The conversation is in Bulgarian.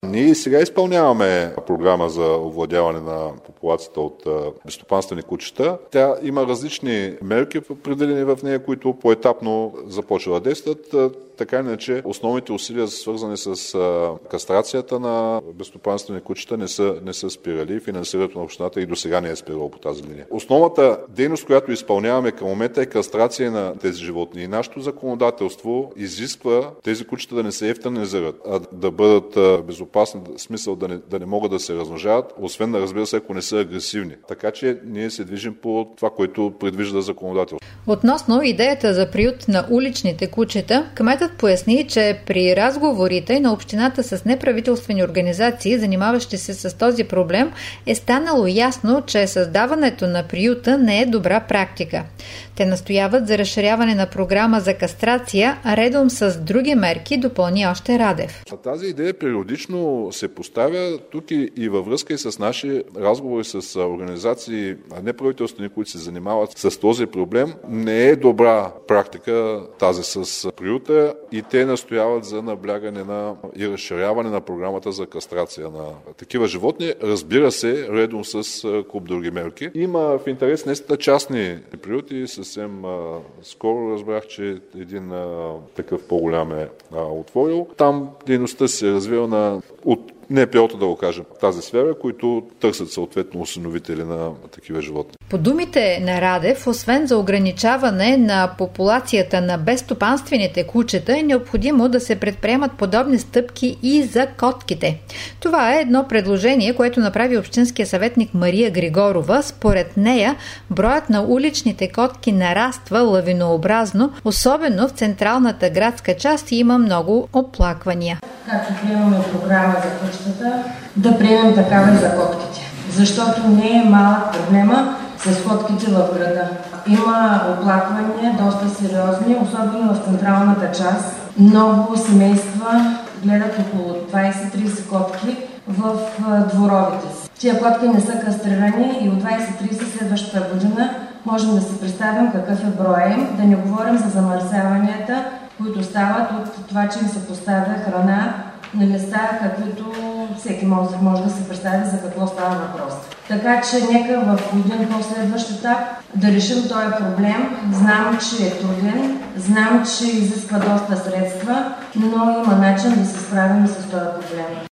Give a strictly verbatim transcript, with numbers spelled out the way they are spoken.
Ние и сега изпълняваме програма за овладяване на популацията от безстопанствени кучета. Тя има различни мерки, определени в нея, които поетапно започва да действат. Така иначе основните усилия, свързани с а, кастрацията на безстопанствени кучета, не са, не са спирали. Финансирането на общината и до сега не е спирало по тази линия. Основната дейност, която изпълняваме към момента, е кастрация на тези животни. И нашето законодателство изисква тези кучета да не се евтаназират, а да бъдат а, безопасни, в смисъл да не, да не могат да се размножават, освен да, разбира се, ако не са агресивни. Така че ние се движим по това, което предвижда законодателство. Относно идеята за приют на уличните кучета, кметът поясни, че при разговорите на общината с неправителствени организации, занимаващи се с този проблем, е станало ясно, че създаването на приюта не е добра практика. Те настояват за разширяване на програма за кастрация, а редом с други мерки допълни още Радев. Тази идея периодично се поставя тук и, и във връзка и с наши разговори с организации неправителствени, които се занимават с този проблем. Не е добра практика тази с приюта и те настояват за наблягане на и разширяване на програмата за кастрация на такива животни. Разбира се, редом с куп други мерки. Има в интерес наистина частни приюти. Съвсем а, скоро разбрах, че един а, такъв по-голям е а, отворил. Там дейността се е развила на от не пилота, да го кажем, тази сфера, които търсят съответно усиновители на такива животни. По думите на Радев, освен за ограничаване на популацията на безстопанствените кучета, е необходимо да се предприемат подобни стъпки и за котките. Това е едно предложение, което направи общинския съветник Мария Григорова. Според нея, броят на уличните котки нараства лавинообразно, особено в централната градска част и има много оплаквания. Както приемаме програма за кучетата, да приемем такава и за котките. Защото не е малък проблема с котките в града. Има оплаквания, доста сериозни, особено в централната част. Много семейства гледат около двайсет-трийсет котки в дворовете си. Тия котки не са кастрирани и от двайсет-трийсет следващата година можем да си представим какъв е броя им, да не говорим за замърсяванията, които стават от това, че им се поставя храна на места, каквито всеки може, може да се представи за какво става въпрос. Така че нека в един последващ етап да решим този проблем. Знам, че е труден, знам, че изисква доста средства, но има начин да се справим с този проблем.